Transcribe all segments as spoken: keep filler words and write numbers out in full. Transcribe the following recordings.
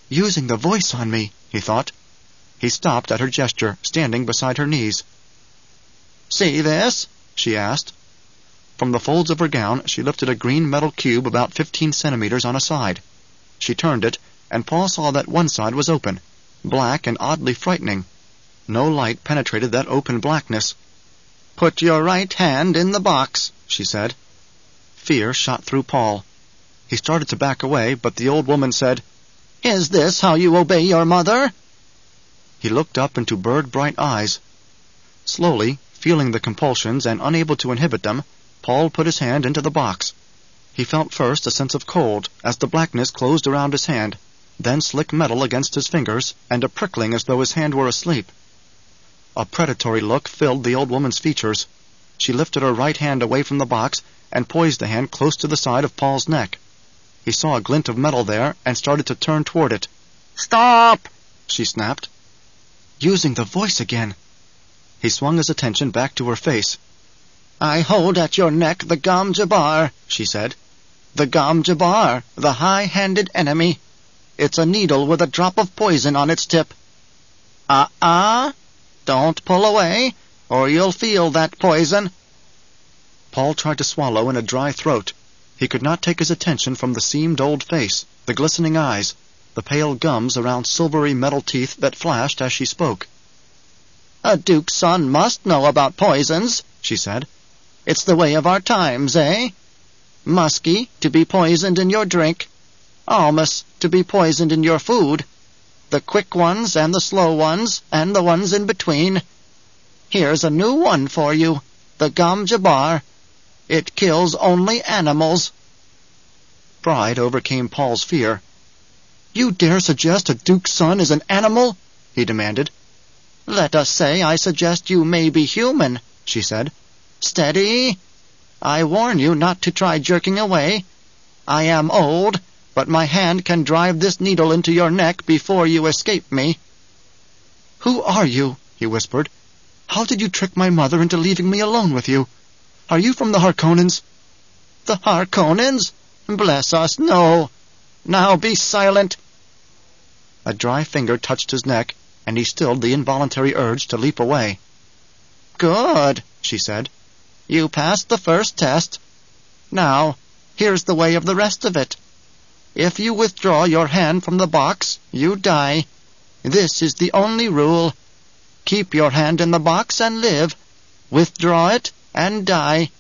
Using the voice on me, he thought. He stopped at her gesture, standing beside her knees. "See this?" she asked. From the folds of her gown, she lifted a green metal cube about fifteen centimeters on a side. She turned it, and Paul saw that one side was open, black and oddly frightening. No light penetrated that open blackness. "Put your right hand in the box," she said. Fear shot through Paul. He started to back away, but the old woman said, "Is this how you obey your mother?" He looked up into bird-bright eyes. Slowly, feeling the compulsions and unable to inhibit them, Paul put his hand into the box. He felt first a sense of cold as the blackness closed around his hand, then slick metal against his fingers, and a prickling as though his hand were asleep. A predatory look filled the old woman's features. She lifted her right hand away from the box and poised the hand close to the side of Paul's neck. He saw a glint of metal there and started to turn toward it. "Stop!" she snapped. Using the voice again. He swung his attention back to her face. "I hold at your neck the Gom Jabbar," she said. "The Gom Jabbar, the high-handed enemy. It's a needle with a drop of poison on its tip. Ah-ah! Don't pull away, or you'll feel that poison." Paul tried to swallow in a dry throat. He could not take his attention from the seamed old face, the glistening eyes, the pale gums around silvery metal teeth that flashed as she spoke. "A duke's son must know about poisons," she said. "It's the way of our times, eh? Musky, to be poisoned in your drink. Almas, to be poisoned in your food. The quick ones and the slow ones and the ones in between. Here's a new one for you, the Gom Jabbar. It kills only animals." Pride overcame Paul's fear. "You dare suggest a duke's son is an animal?" he demanded. "Let us say I suggest you may be human," she said. "Steady! I warn you not to try jerking away. I am old, but my hand can drive this needle into your neck before you escape me." "Who are you?" he whispered. "How did you trick my mother into leaving me alone with you? Are you from the Harkonnens?" "The Harkonnens? Bless us, no. Now be silent." A dry finger touched his neck, and he stilled the involuntary urge to leap away. "Good," she said. "You passed the first test. Now, here's the way of the rest of it. If you withdraw your hand from the box, you die. This is the only rule. Keep your hand in the box and live. Withdraw it and die."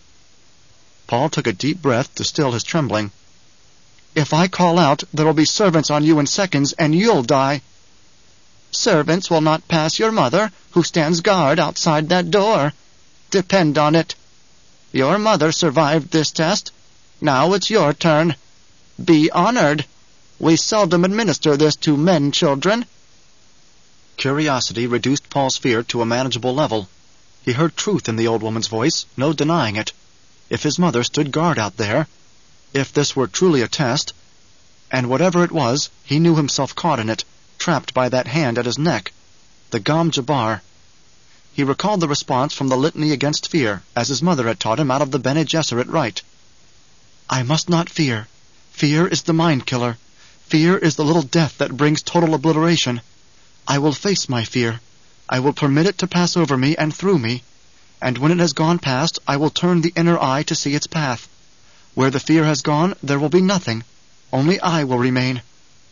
Paul took a deep breath to still his trembling. "If I call out, there will be servants on you in seconds, and you'll die." "Servants will not pass your mother, who stands guard outside that door. Depend on it. Your mother survived this test. Now it's your turn. Be honored. We seldom administer this to men children." Curiosity reduced Paul's fear to a manageable level. He heard truth in the old woman's voice, no denying it. If his mother stood guard out there, if this were truly a test, and whatever it was, he knew himself caught in it, trapped by that hand at his neck, the Gom Jabbar. He recalled the response from the litany against fear, as his mother had taught him out of the Bene Gesserit rite. "I must not fear. Fear is the mind-killer. Fear is the little death that brings total obliteration. I will face my fear. I will permit it to pass over me and through me. And when it has gone past, I will turn the inner eye to see its path. Where the fear has gone, there will be nothing. Only I will remain."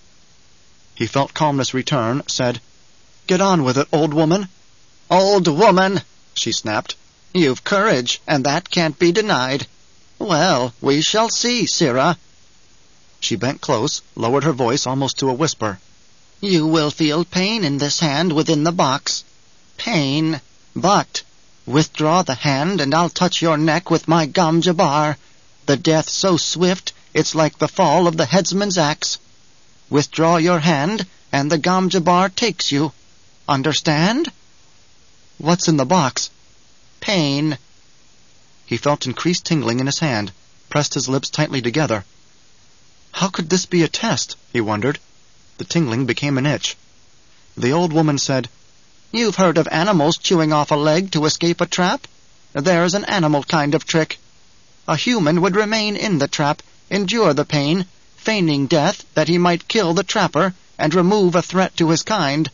He felt calmness return, said, "Get on with it, old woman." "Old woman," she snapped. "You've courage, and that can't be denied. Well, we shall see, Sirrah." She bent close, lowered her voice almost to a whisper. "You will feel pain in this hand within the box. Pain. But withdraw the hand, and I'll touch your neck with my Gom Jabbar. The death so swift, it's like the fall of the headsman's axe. Withdraw your hand, and the Gom Jabbar takes you. Understand?" "What's in the box?" "Pain." He felt increased tingling in his hand, pressed his lips tightly together. How could this be a test, he wondered. The tingling became an itch. The old woman said, "You've heard of animals chewing off a leg to escape a trap? There's an animal kind of trick. A human would remain in the trap, endure the pain, feigning death that he might kill the trapper, and remove a threat to his kind."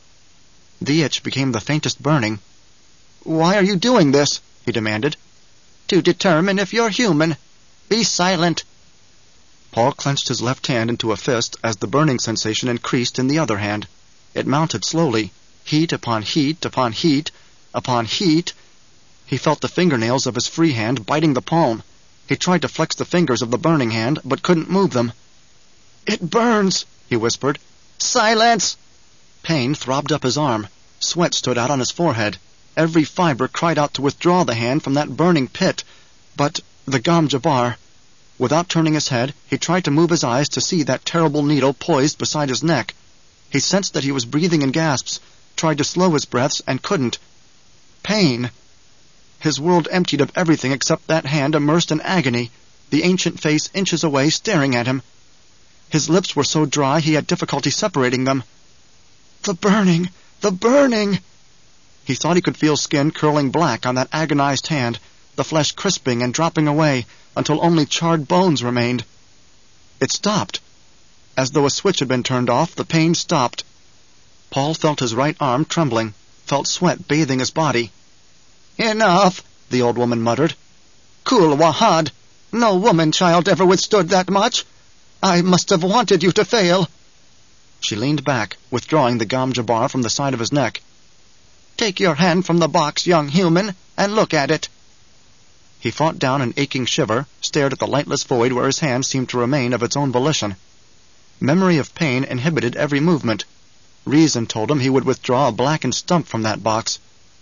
The itch became the faintest burning. "Why are you doing this?" he demanded. "To determine if you're human. Be silent." Paul clenched his left hand into a fist as the burning sensation increased in the other hand. It mounted slowly, heat upon heat upon heat upon heat. He felt the fingernails of his free hand biting the palm. He tried to flex the fingers of the burning hand, but couldn't move them. "It burns," he whispered. "Silence!" Pain throbbed up his arm. Sweat stood out on his forehead. Every fiber cried out to withdraw the hand from that burning pit. But the Gom Jabbar... Without turning his head, he tried to move his eyes to see that terrible needle poised beside his neck. He sensed that he was breathing in gasps, tried to slow his breaths, and couldn't. Pain. His world emptied of everything except that hand immersed in agony, the ancient face inches away staring at him. His lips were so dry he had difficulty separating them. The burning! The burning! He thought he could feel skin curling black on that agonized hand, the flesh crisping and dropping away, until only charred bones remained. It stopped. As though a switch had been turned off, the pain stopped. Paul felt his right arm trembling, felt sweat bathing his body. "Enough," the old woman muttered. "Kul Wahad! No woman-child ever withstood that much. I must have wanted you to fail." She leaned back, withdrawing the Gom Jabbar from the side of his neck. "Take your hand from the box, young human, and look at it." He fought down an aching shiver, stared at the lightless void where his hand seemed to remain of its own volition. Memory of pain inhibited every movement. Reason told him he would withdraw a blackened stump from that box.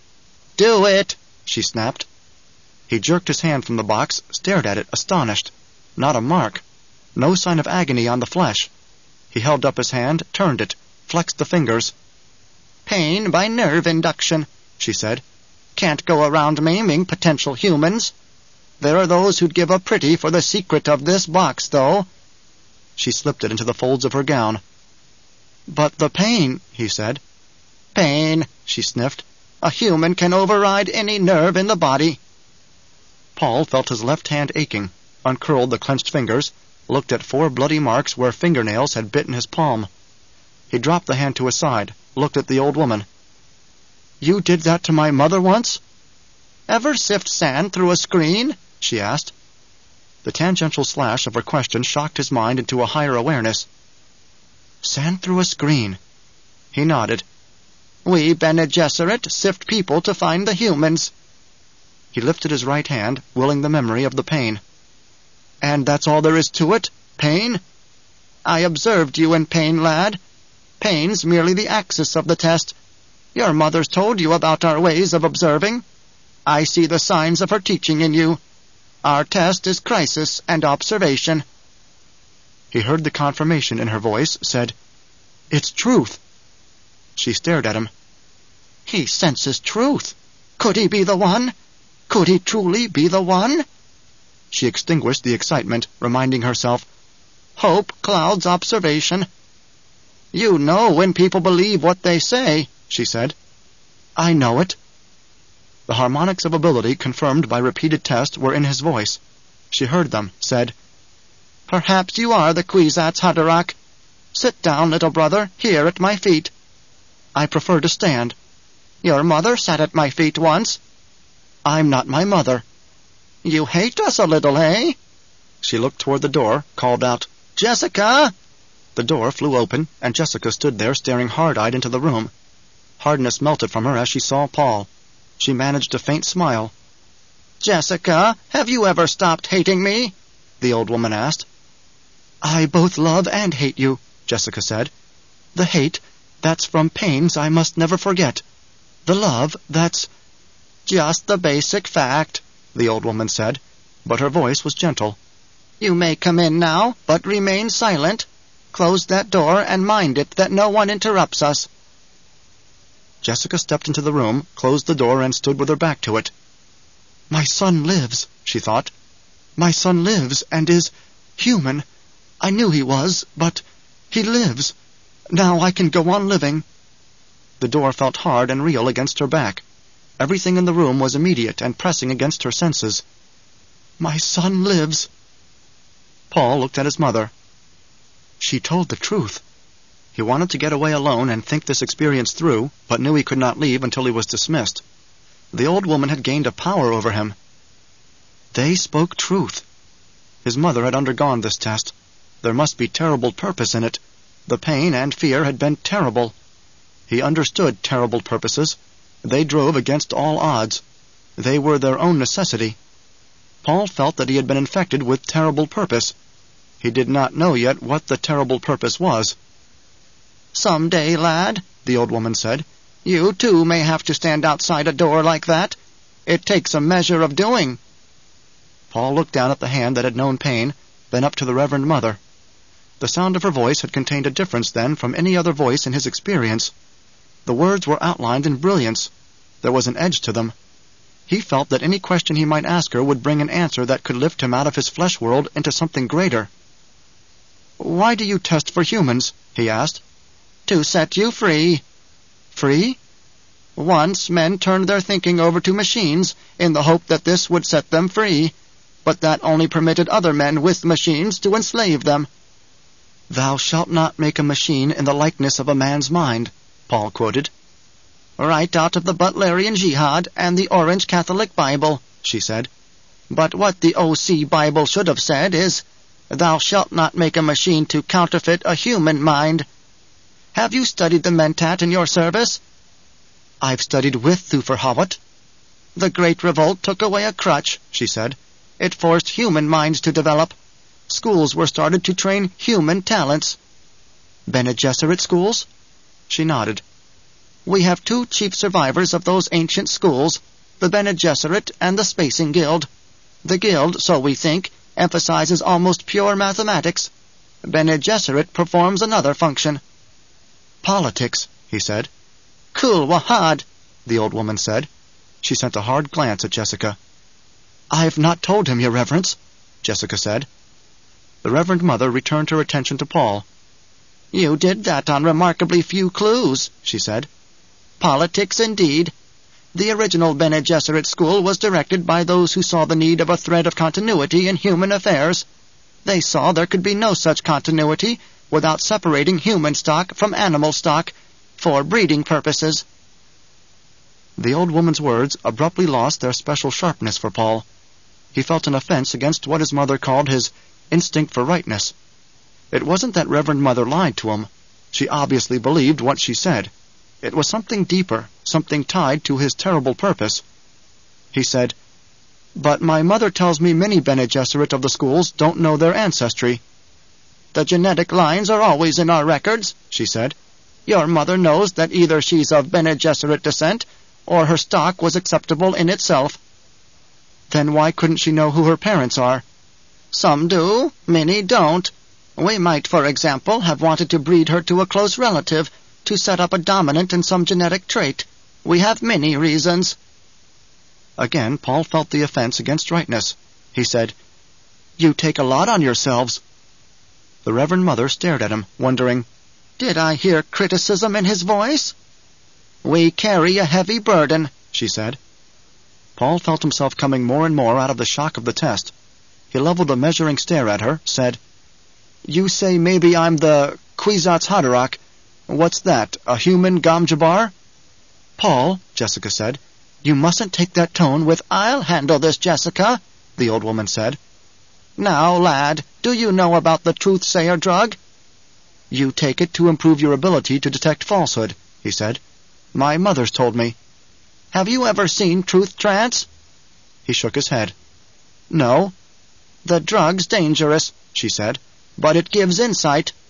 "Do it!" she snapped. He jerked his hand from the box, stared at it, astonished. Not a mark. No sign of agony on the flesh. He held up his hand, turned it, flexed the fingers. "Pain by nerve induction," she said. "Can't go around maiming potential humans. There are those who'd give a pretty for the secret of this box, though." She slipped it into the folds of her gown. "But the pain," he said. "Pain," she sniffed. "A human can override any nerve in the body." Paul felt his left hand aching, uncurled the clenched fingers, looked at four bloody marks where fingernails had bitten his palm. He dropped the hand to his side, looked at the old woman. "You did that to my mother once?" "Ever sift sand through a screen?" she asked. The tangential slash of her question shocked his mind into a higher awareness. Sand through a screen. He nodded. "We Bene Gesserit sift people to find the humans." He lifted his right hand, willing the memory of the pain. "And that's all there is to it? Pain?" "I observed you in pain, lad. Pain's merely the axis of the test. Your mother's told you about our ways of observing. I see the signs of her teaching in you. Our test is crisis and observation." He heard the confirmation in her voice, said, "It's truth." She stared at him. "He senses truth. Could he be the one? Could he truly be the one?" She extinguished the excitement, reminding herself, "Hope clouds observation." "You know when people believe what they say," she said. "I know it." The harmonics of ability confirmed by repeated test were in his voice. She heard them, said, "Perhaps you are the Kwisatz Haderach. Sit down, little brother, here at my feet." "I prefer to stand." "Your mother sat at my feet once." "I'm not my mother." "You hate us a little, eh?" She looked toward the door, called out, "Jessica!" The door flew open, and Jessica stood there staring hard-eyed into the room. Hardness melted from her as she saw Paul. She managed a faint smile. "Jessica, have you ever stopped hating me?" the old woman asked. "I both love and hate you," Jessica said. "The hate, that's from pains I must never forget. The love, that's—" "Just the basic fact," the old woman said, but her voice was gentle. "You may come in now, but remain silent. Close that door and mind it that no one interrupts us." Jessica stepped into the room, closed the door, and stood with her back to it. "My son lives," she thought. "My son lives and is human. I knew he was, but he lives. Now I can go on living." The door felt hard and real against her back. Everything in the room was immediate and pressing against her senses. "My son lives." Paul looked at his mother. She told the truth. He wanted to get away alone and think this experience through, but knew he could not leave until he was dismissed. The old woman had gained a power over him. They spoke truth. His mother had undergone this test. There must be terrible purpose in it. The pain and fear had been terrible. He understood terrible purposes. They drove against all odds. They were their own necessity. Paul felt that he had been infected with terrible purpose. He did not know yet what the terrible purpose was. "Some day, lad," the old woman said, "you too may have to stand outside a door like that. It takes a measure of doing." Paul looked down at the hand that had known pain, then up to the Reverend Mother. The sound of her voice had contained a difference then from any other voice in his experience. The words were outlined in brilliance. There was an edge to them. He felt that any question he might ask her would bring an answer that could lift him out of his flesh world into something greater. "Why do you test for humans?" he asked. "To set you free." "Free?" "Once men turned their thinking over to machines in the hope that this would set them free, but that only permitted other men with machines to enslave them." "Thou shalt not make a machine in the likeness of a man's mind," Paul quoted. "Right out of the Butlerian Jihad and the Orange Catholic Bible," she said. "But what the O C Bible should have said is, thou shalt not make a machine to counterfeit a human mind. Have you studied the Mentat in your service?" "I've studied with Thufir Hawat." "The Great Revolt took away a crutch," she said. "It forced human minds to develop. Schools were started to train human talents." "Bene Gesserit schools?" She nodded. "We have two chief survivors of those ancient schools, the Bene Gesserit and the Spacing Guild. The Guild, so we think, emphasizes almost pure mathematics. Bene Gesserit performs another function." "Politics," he said. "Kul Wahad," the old woman said. She sent a hard glance at Jessica. "I've not told him, Your Reverence," Jessica said. The Reverend Mother returned her attention to Paul. "You did that on remarkably few clues," she said. "Politics indeed. The original Bene Gesserit school was directed by those who saw the need of a thread of continuity in human affairs. They saw there could be no such continuity without separating human stock from animal stock, for breeding purposes." The old woman's words abruptly lost their special sharpness for Paul. He felt an offense against what his mother called his instinct for rightness. It wasn't that Reverend Mother lied to him. She obviously believed what she said. It was something deeper, something tied to his terrible purpose. He said, "But my mother tells me many Bene Gesserit of the schools don't know their ancestry." "The genetic lines are always in our records," she said. "Your mother knows that either she's of Bene Gesserit descent, or her stock was acceptable in itself." "Then why couldn't she know who her parents are?" "Some do, many don't. We might, for example, have wanted to breed her to a close relative, to set up a dominant in some genetic trait. We have many reasons." Again, Paul felt the offense against rightness. He said, "You take a lot on yourselves." The Reverend Mother stared at him, wondering, did I hear criticism in his voice? "We carry a heavy burden," she said. Paul felt himself coming more and more out of the shock of the test. He leveled a measuring stare at her, said, "You say maybe I'm the Kwisatz Haderach. What's that, a human Gom Jabbar?" "Paul," Jessica said, "you mustn't take that tone with—" "I'll handle this, Jessica," the old woman said. "Now, lad, do you know about the Truth-Sayer drug?" "You take it to improve your ability to detect falsehood," he said. "My mother's told me." "Have you ever seen Truth Trance?" He shook his head. "No." "The drug's dangerous," she said, "but it gives insight.